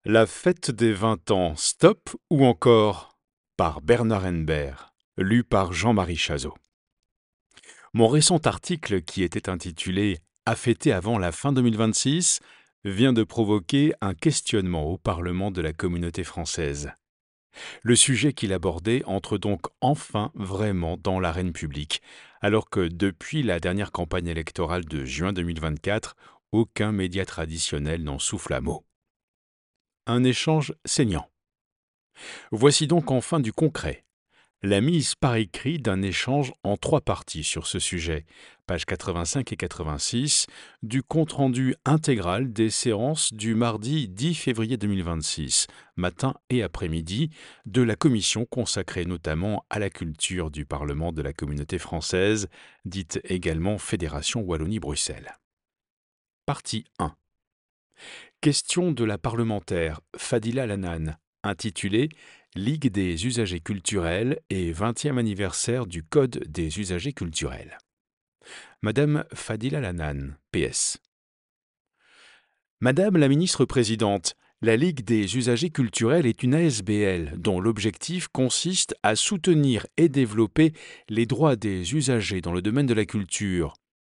La fête des 20 ans, stop ou encore? Par Bernard Henbert, lu par Jean-Marie Chazot. Mon récent article, qui était intitulé À fêter avant la fin 2026, vient de provoquer un questionnement au Parlement de la communauté française. Le sujet qu'il abordait entre donc enfin vraiment dans l'arène publique, alors que depuis la dernière campagne électorale de juin 2024, aucun média traditionnel n'en souffle un mot. Un échange saignant. Voici donc enfin du concret. La mise par écrit d'un échange en 3 parties sur ce sujet, pages 85 et 86, du compte-rendu intégral des séances du mardi 10 février 2026, matin et après-midi, de la commission consacrée notamment à la culture du Parlement de la Communauté française, dite également Fédération Wallonie-Bruxelles. Partie 1. Question de la parlementaire Fadila Lanan, intitulée Ligue des usagers culturels et 20e anniversaire du Code des usagers culturels. Madame Fadila Lanan, PS. Madame la ministre présidente, la Ligue des usagers culturels est une ASBL dont l'objectif consiste à soutenir et développer les droits des usagers dans le domaine de la culture.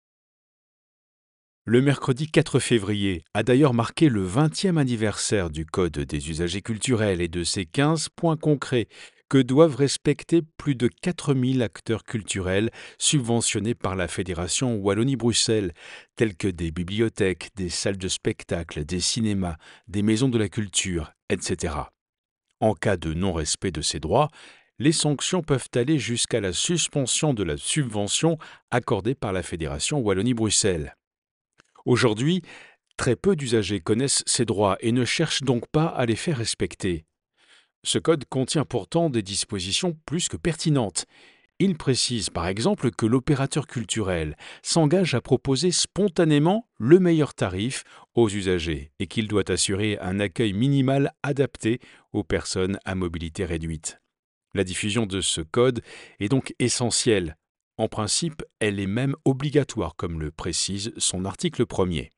Le mercredi 4 février a d'ailleurs marqué le 20e anniversaire du Code des usagers culturels et de ses 15 points concrets que doivent respecter plus de 4000 acteurs culturels subventionnés par la Fédération Wallonie-Bruxelles, tels que des bibliothèques, des salles de spectacle, des cinémas, des maisons de la culture, etc. En cas de non-respect de ces droits, les sanctions peuvent aller jusqu'à la suspension de la subvention accordée par la Fédération Wallonie-Bruxelles. Aujourd'hui, très peu d'usagers connaissent ces droits et ne cherchent donc pas à les faire respecter. Ce code contient pourtant des dispositions plus que pertinentes. Il précise par exemple que l'opérateur culturel s'engage à proposer spontanément le meilleur tarif aux usagers et qu'il doit assurer un accueil minimal adapté aux personnes à mobilité réduite. La diffusion de ce code est donc essentielle. En principe, elle est même obligatoire, comme le précise son article 1er.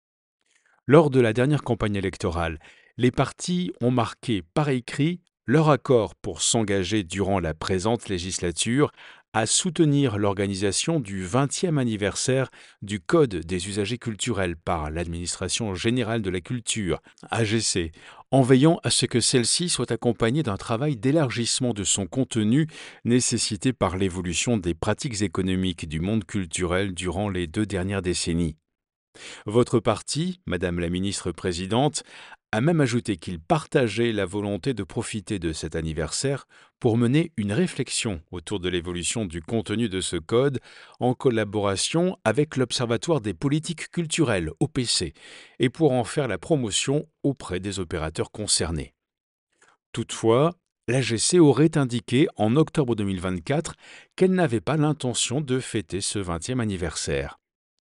Lors de la dernière campagne électorale, les partis ont marqué par écrit leur accord pour s'engager durant la présente législature à soutenir l'organisation du 20e anniversaire du Code des usagers culturels par l'Administration générale de la culture, AGC, en veillant à ce que celle-ci soit accompagnée d'un travail d'élargissement de son contenu nécessité par l'évolution des pratiques économiques du monde culturel durant les 2 dernières décennies. Votre parti, Madame la ministre présidente, a même ajouté qu'il partageait la volonté de profiter de cet anniversaire pour mener une réflexion autour de l'évolution du contenu de ce code en collaboration avec l'Observatoire des politiques culturelles, OPC, et pour en faire la promotion auprès des opérateurs concernés. Toutefois, l'AGC aurait indiqué en octobre 2024 qu'elle n'avait pas l'intention de fêter ce 20e anniversaire.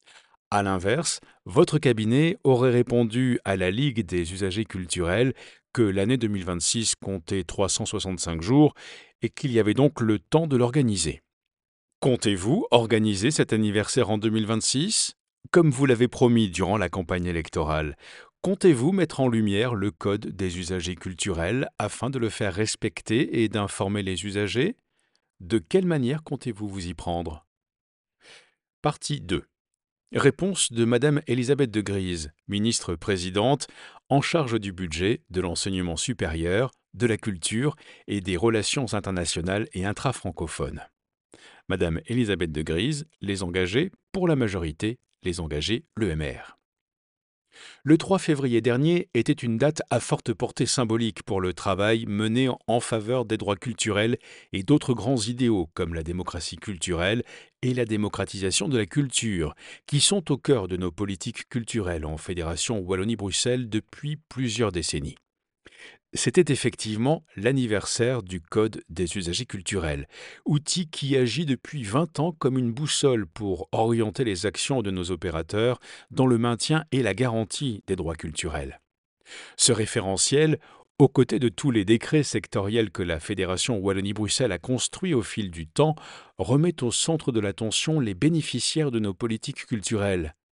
À l'inverse, votre cabinet aurait répondu à la Ligue des usagers culturels que l'année 2026 comptait 365 jours et qu'il y avait donc le temps de l'organiser. Comptez-vous organiser cet anniversaire en 2026? Comme vous l'avez promis durant la campagne électorale, comptez-vous mettre en lumière le Code des usagers culturels afin de le faire respecter et d'informer les usagers? De quelle manière comptez-vous vous y prendre? Partie 2. Réponse de Madame Elisabeth de Grise, ministre présidente, en charge du budget, de l'enseignement supérieur, de la culture et des relations internationales et intra-francophones. Madame Elisabeth de Grise, les engagés, pour la majorité, les engagés, l'EMR. Le 3 février dernier était une date à forte portée symbolique pour le travail mené en faveur des droits culturels et d'autres grands idéaux comme la démocratie culturelle et la démocratisation de la culture, qui sont au cœur de nos politiques culturelles en Fédération Wallonie-Bruxelles depuis plusieurs décennies. C'était effectivement l'anniversaire du Code des usagers culturels, outil qui agit depuis 20 ans comme une boussole pour orienter les actions de nos opérateurs dans le maintien et la garantie des droits culturels. Ce référentiel, aux côtés de tous les décrets sectoriels que la Fédération Wallonie-Bruxelles a construits au fil du temps, remet au centre de l'attention les bénéficiaires de nos politiques culturelles,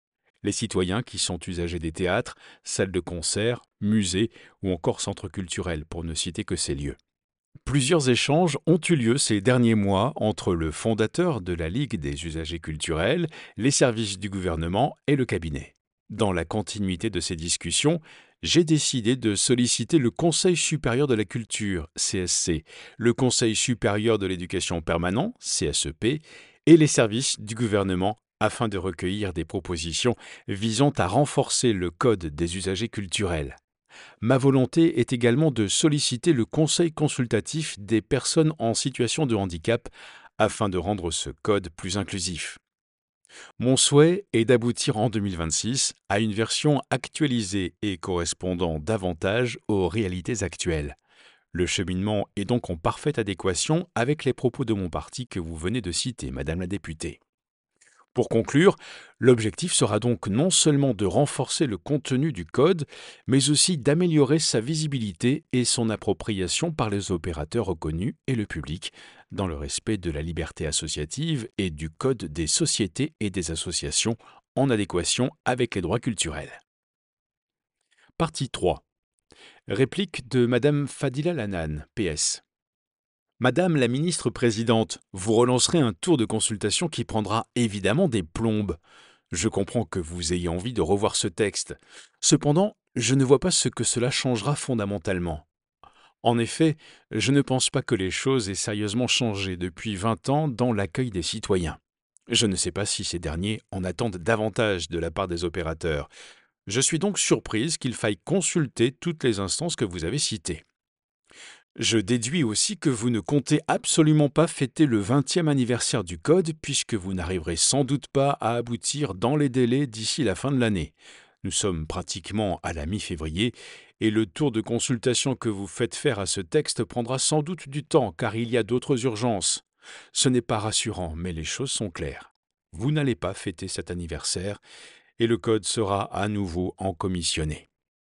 les citoyens qui sont usagers des théâtres, salles de concert, musées ou encore centres culturels, pour ne citer que ces lieux. Plusieurs échanges ont eu lieu ces derniers mois entre le fondateur de la Ligue des usagers culturels, les services du gouvernement et le cabinet. Dans la continuité de ces discussions, j'ai décidé de solliciter le Conseil supérieur de la culture, CSC, le Conseil supérieur de l'éducation permanent, CSEP, et les services du gouvernement afin de recueillir des propositions visant à renforcer le Code des usagers culturels. Ma volonté est également de solliciter le conseil consultatif des personnes en situation de handicap afin de rendre ce code plus inclusif. Mon souhait est d'aboutir en 2026 à une version actualisée et correspondant davantage aux réalités actuelles. Le cheminement est donc en parfaite adéquation avec les propos de mon parti que vous venez de citer, Madame la députée. Pour conclure, l'objectif sera donc non seulement de renforcer le contenu du code, mais aussi d'améliorer sa visibilité et son appropriation par les opérateurs reconnus et le public, dans le respect de la liberté associative et du code des sociétés et des associations, en adéquation avec les droits culturels. Partie 3. Réplique de Madame Fadila Lanan, PS. Madame la ministre présidente, vous relancerez un tour de consultation qui prendra évidemment des plombes. Je comprends que vous ayez envie de revoir ce texte. Cependant, je ne vois pas ce que cela changera fondamentalement. En effet, je ne pense pas que les choses aient sérieusement changé depuis 20 ans dans l'accueil des citoyens. Je ne sais pas si ces derniers en attendent davantage de la part des opérateurs. Je suis donc surprise qu'il faille consulter toutes les instances que vous avez citées. Je déduis aussi que vous ne comptez absolument pas fêter le 20e anniversaire du Code puisque vous n'arriverez sans doute pas à aboutir dans les délais d'ici la fin de l'année. Nous sommes pratiquement à la mi-février et le tour de consultation que vous faites faire à ce texte prendra sans doute du temps car il y a d'autres urgences. Ce n'est pas rassurant, mais les choses sont claires. Vous n'allez pas fêter cet anniversaire et le Code sera à nouveau en commissionné.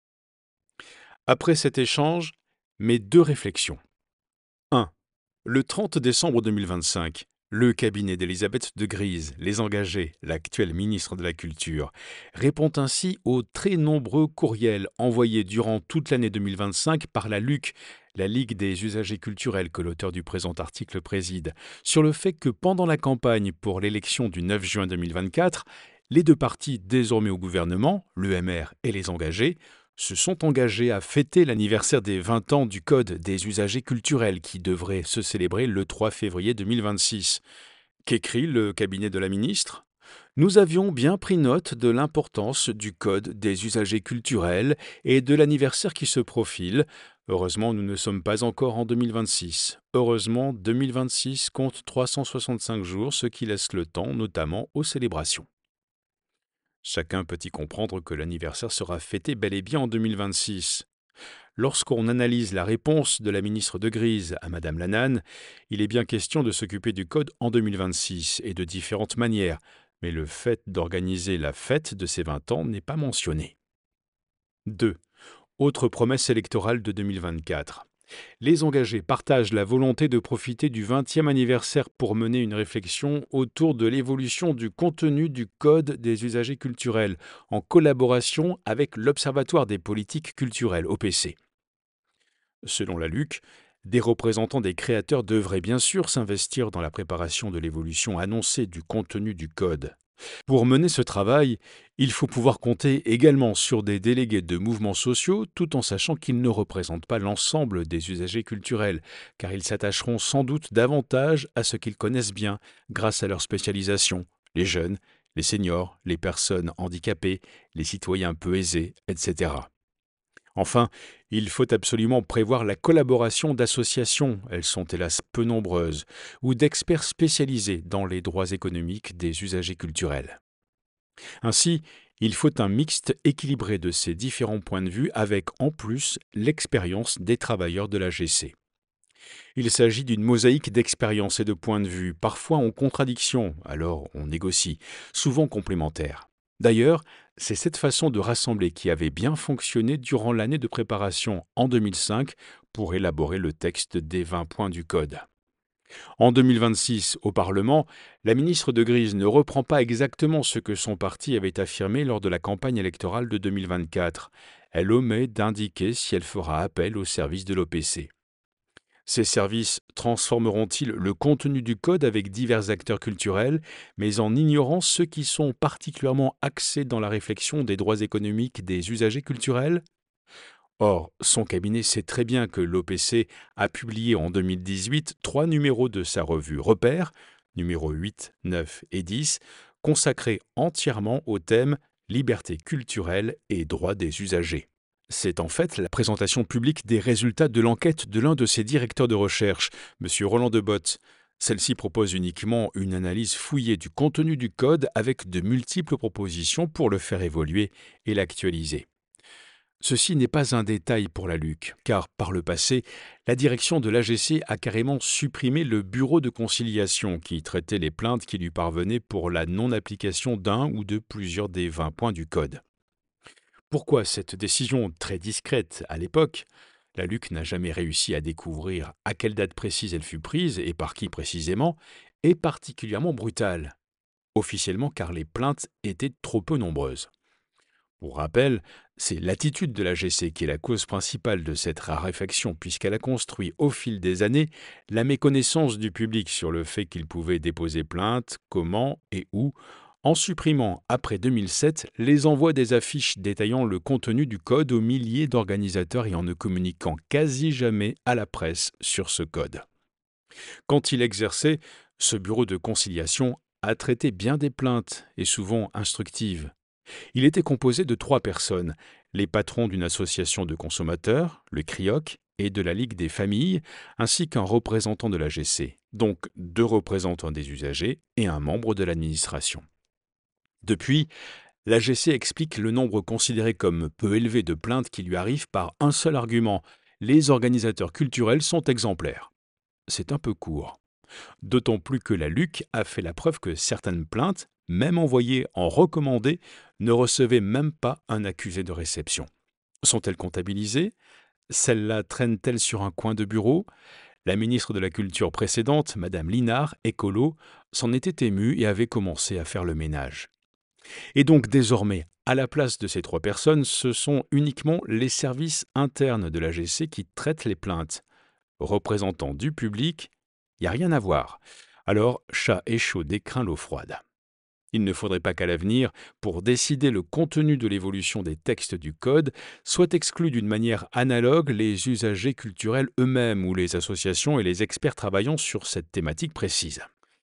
Après cet échange, mes deux réflexions. 1. Le 30 décembre 2025, le cabinet d'Elisabeth de Grise, les engagés, l'actuel ministre de la Culture, répond ainsi aux très nombreux courriels envoyés durant toute l'année 2025 par la LUC, la Ligue des usagers culturels que l'auteur du présent article préside, sur le fait que pendant la campagne pour l'élection du 9 juin 2024, les deux partis désormais au gouvernement, l'EMR et les engagés, se sont engagés à fêter l'anniversaire des 20 ans du Code des usagers culturels qui devrait se célébrer le 3 février 2026. Qu'écrit le cabinet de la ministre ? Nous avions bien pris note de l'importance du Code des usagers culturels et de l'anniversaire qui se profile. Heureusement, nous ne sommes pas encore en 2026. Heureusement, 2026 compte 365 jours, ce qui laisse le temps notamment aux célébrations. Chacun peut y comprendre que l'anniversaire sera fêté bel et bien en 2026. Lorsqu'on analyse la réponse de la ministre de Grise à Madame Lanan, il est bien question de s'occuper du Code en 2026 et de différentes manières, mais le fait d'organiser la fête de ces 20 ans n'est pas mentionné. 2. Autre promesse électorale de 2024. Les engagés partagent la volonté de profiter du 20e anniversaire pour mener une réflexion autour de l'évolution du contenu du Code des usagers culturels, en collaboration avec l'Observatoire des politiques culturelles, OPC. Selon la LUC, des représentants des créateurs devraient bien sûr s'investir dans la préparation de l'évolution annoncée du contenu du Code. Pour mener ce travail, il faut pouvoir compter également sur des délégués de mouvements sociaux tout en sachant qu'ils ne représentent pas l'ensemble des usagers culturels, car ils s'attacheront sans doute davantage à ce qu'ils connaissent bien grâce à leur spécialisation, les jeunes, les seniors, les personnes handicapées, les citoyens peu aisés, etc. Enfin, il faut absolument prévoir la collaboration d'associations, elles sont hélas peu nombreuses, ou d'experts spécialisés dans les droits économiques des usagers culturels. Ainsi, il faut un mixte équilibré de ces différents points de vue avec en plus l'expérience des travailleurs de l'AGC. Il s'agit d'une mosaïque d'expériences et de points de vue, parfois en contradiction, alors on négocie, souvent complémentaires. D'ailleurs, c'est cette façon de rassembler qui avait bien fonctionné durant l'année de préparation en 2005 pour élaborer le texte des 20 points du Code. En 2026, au Parlement, la ministre de Grise ne reprend pas exactement ce que son parti avait affirmé lors de la campagne électorale de 2024. Elle omet d'indiquer si elle fera appel aux services de l'OPC. Ces services transformeront-ils le contenu du code avec divers acteurs culturels, mais en ignorant ceux qui sont particulièrement axés dans la réflexion des droits économiques des usagers culturels? Or, son cabinet sait très bien que l'OPC a publié en 2018 trois numéros de sa revue Repères, numéros 8, 9 et 10, consacrés entièrement au thème liberté culturelle et droits des usagers. C'est en fait la présentation publique des résultats de l'enquête de l'un de ses directeurs de recherche, M. Roland Debotte. Celle-ci propose uniquement une analyse fouillée du contenu du code avec de multiples propositions pour le faire évoluer et l'actualiser. Ceci n'est pas un détail pour la LUC, car par le passé, la direction de l'AGC a carrément supprimé le bureau de conciliation qui traitait les plaintes qui lui parvenaient pour la non-application d'un ou de plusieurs des 20 points du code. Pourquoi cette décision très discrète à l'époque? La LUC n'a jamais réussi à découvrir à quelle date précise elle fut prise et par qui précisément, est particulièrement brutale. Officiellement car les plaintes étaient trop peu nombreuses. Pour rappel, c'est l'attitude de la GC qui est la cause principale de cette raréfaction, puisqu'elle a construit au fil des années la méconnaissance du public sur le fait qu'il pouvait déposer plainte, comment et où, en supprimant, après 2007, les envois des affiches détaillant le contenu du code aux milliers d'organisateurs et en ne communiquant quasi jamais à la presse sur ce code. Quand il exerçait, ce bureau de conciliation a traité bien des plaintes, et souvent instructives. Il était composé de 3 personnes, les patrons d'une association de consommateurs, le CRIOC, et de la Ligue des familles, ainsi qu'un représentant de l'AGC, donc 2 représentants des usagers et un membre de l'administration. Depuis, l'AGC explique le nombre considéré comme peu élevé de plaintes qui lui arrivent par un seul argument: les organisateurs culturels sont exemplaires. C'est un peu court. D'autant plus que la LUC a fait la preuve que certaines plaintes, même envoyées en recommandé, ne recevaient même pas un accusé de réception. Sont-elles comptabilisées? Celles-là traînent-elles sur un coin de bureau? La ministre de la Culture précédente, Madame Linard, écolo, s'en était émue et avait commencé à faire le ménage. Et donc désormais, à la place de ces 3 personnes, ce sont uniquement les services internes de l'AGC qui traitent les plaintes. Représentants du public, il n'y a rien à voir. Alors, chat échaudé craint l'eau froide. Il ne faudrait pas qu'à l'avenir, pour décider le contenu de l'évolution des textes du code, soient exclus d'une manière analogue les usagers culturels eux-mêmes ou les associations et les experts travaillant sur cette thématique précise.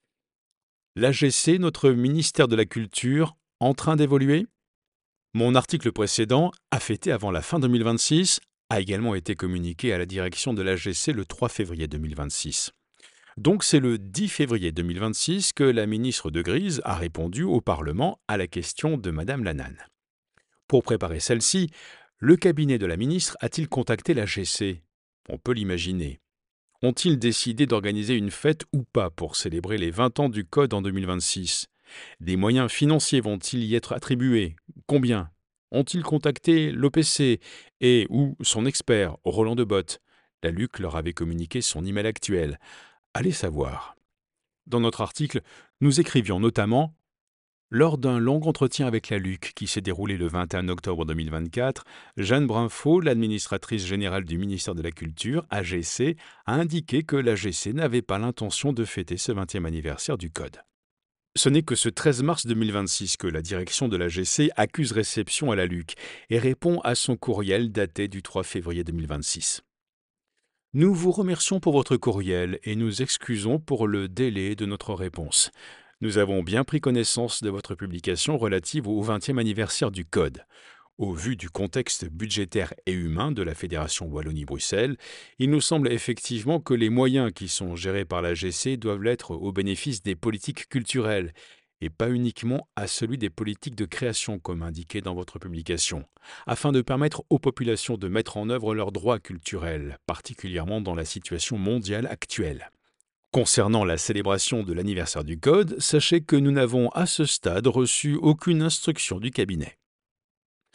L'AGC, notre ministère de la Culture, en train d'évoluer? Mon article précédent, affêté avant la fin 2026, a également été communiqué à la direction de l'AGC le 3 février 2026. Donc c'est le 10 février 2026 que la ministre de Grise a répondu au Parlement à la question de Madame Lanane. Pour préparer celle-ci, le cabinet de la ministre a-t-il contacté l'AGC? On peut l'imaginer. Ont-ils décidé d'organiser une fête ou pas pour célébrer les 20 ans du Code en 2026? Des moyens financiers vont-ils y être attribués? Combien? Ont-ils contacté l'OPC et ou son expert, Roland Debotte? La LUC leur avait communiqué son email actuel. Allez savoir. Dans notre article, nous écrivions notamment: lors d'un long entretien avec la LUC qui s'est déroulé le 21 octobre 2024, Jeanne Brinfo, l'administratrice générale du ministère de la Culture, AGC, a indiqué que l'AGC n'avait pas l'intention de fêter ce 20e anniversaire du Code. Ce n'est que ce 13 mars 2026 que la direction de l'AGC accuse réception à la LUC et répond à son courriel daté du 3 février 2026. Nous vous remercions pour votre courriel et nous excusons pour le délai de notre réponse. Nous avons bien pris connaissance de votre publication relative au 20e anniversaire du Code. Au vu du contexte budgétaire et humain de la Fédération Wallonie-Bruxelles, il nous semble effectivement que les moyens qui sont gérés par la GC doivent l'être au bénéfice des politiques culturelles et pas uniquement à celui des politiques de création comme indiqué dans votre publication, afin de permettre aux populations de mettre en œuvre leurs droits culturels, particulièrement dans la situation mondiale actuelle. Concernant la célébration de l'anniversaire du Code, sachez que nous n'avons à ce stade reçu aucune instruction du cabinet.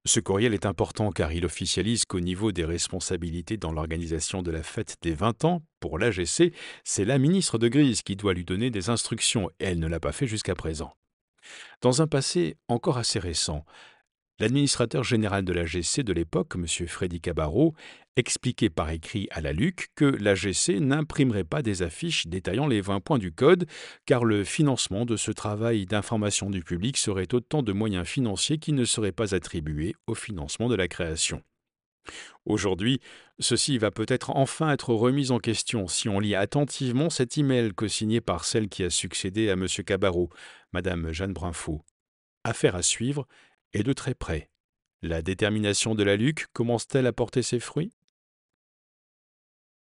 Ce courriel est important car il officialise qu'au niveau des responsabilités dans l'organisation de la fête des 20 ans, pour l'AGC, c'est la ministre de Grise qui doit lui donner des instructions et elle ne l'a pas fait jusqu'à présent. Dans un passé encore assez récent, l'administrateur général de l'AGC de l'époque, M. Freddy Cabarro, expliquait par écrit à la LUC que l'AGC n'imprimerait pas des affiches détaillant les 20 points du code, car le financement de ce travail d'information du public serait autant de moyens financiers qui ne seraient pas attribués au financement de la création. Aujourd'hui, ceci va peut-être enfin être remis en question si on lit attentivement cet email co-signé par celle qui a succédé à M. Cabarro, Mme Jeanne Brinfaux. Affaire à suivre et de très près. La détermination de la LUC commence-t-elle à porter ses fruits?